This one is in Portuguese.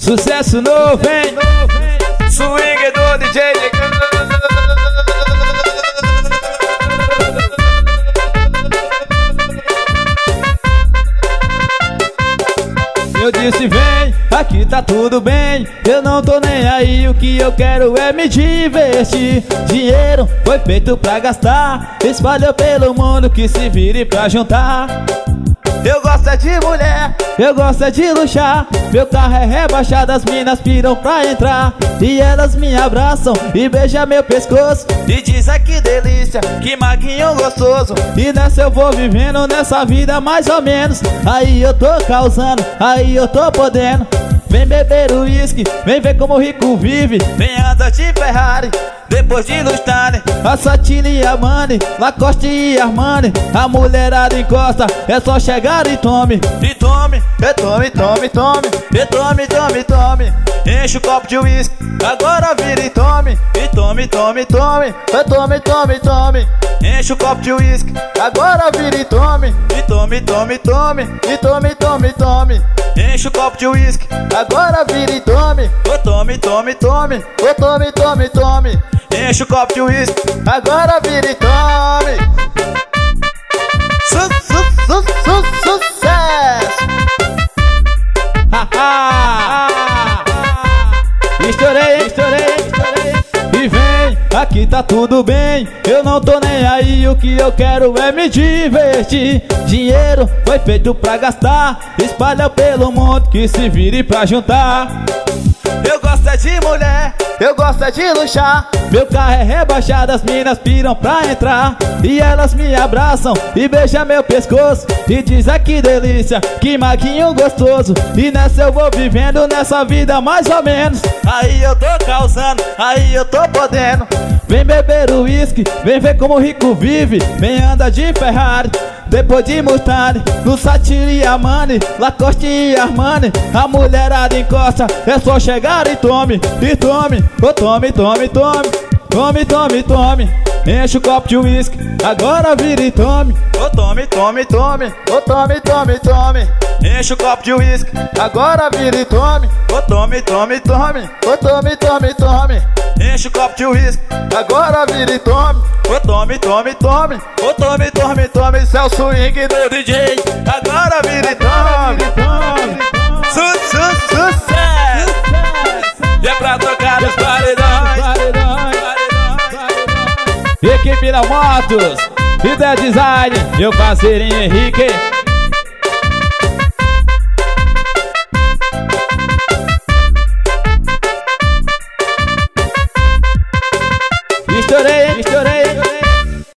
Sucesso novo, hein? Swing do DJ. Eu disse vem, aqui tá tudo bem. Eu não tô nem aí, o que eu quero é me divertir. Dinheiro foi feito pra gastar, espalhou pelo mundo que se vire pra juntar. Eu gosto é de mulher, eu gosto é de luxar. Meu carro é rebaixado, as minas piram pra entrar. E elas me abraçam e beijam meu pescoço e diz que delícia, que maguinho gostoso. E nessa eu vou vivendo, nessa vida mais ou menos. Aí eu tô causando, aí eu tô podendo. Vem beber o uísque, vem ver como o rico vive. Vem andar de Ferrari, depois de Lustane, a Satine e a Mani, Lacoste e Armani. A mulherada encosta, é só chegar e tome. E tome, e tome, tome, tome. E tome, tome, tome. Enche o copo de uísque, agora vira e tome. E tome, tome, tome. E tome, tome, tome. Enche o copo de uísque, agora vira e tome. E tome, tome, tome. E tome, tome, tome. Enche o copo de uísque, agora vira e tome. O tome, tome, tome. O tome, tome, tome. Enche o copo de uísque, agora vira e tome. Sucesso! Estourei, estourei. E vem, aqui tá tudo bem. Eu não tô nem aí, o que eu quero é me divertir. Dinheiro foi feito pra gastar, espalha pelo mundo que se vire pra juntar. Eu gosto é de mulher, eu gosto é de luxar. Meu carro é rebaixado, as minas piram pra entrar. E elas me abraçam e beijam meu pescoço e diz que delícia, que maguinho gostoso. E nessa eu vou vivendo, nessa vida mais ou menos. Aí eu tô causando, aí eu tô podendo. Vem beber o uísque, vem ver como o rico vive. Vem andar de Ferrari, depois de Mustang, no Satine e Armani, Lacoste e Armani. A mulherada encosta, é só chegar e tome. E tome, oh tome, tome, tome. Tome, tome, tome. Enche o copo de uísque, agora vira e tome. Oh tome, tome, tome. Oh tome, tome, tome. Enche o copo de uísque, agora vira e tome. Oh tome, tome, tome. Oh tome, tome, tome. Enche o copo de uísque, agora vira e tome. Oh tome, tome, tome. Oh tome, tome, tome. Isso é o swing do DJ, agora vira e tome. Sucesso! E é pra tocar os paredões. Equipe da Motos, Ideia Design, meu parceirinho Henrique. Estourei,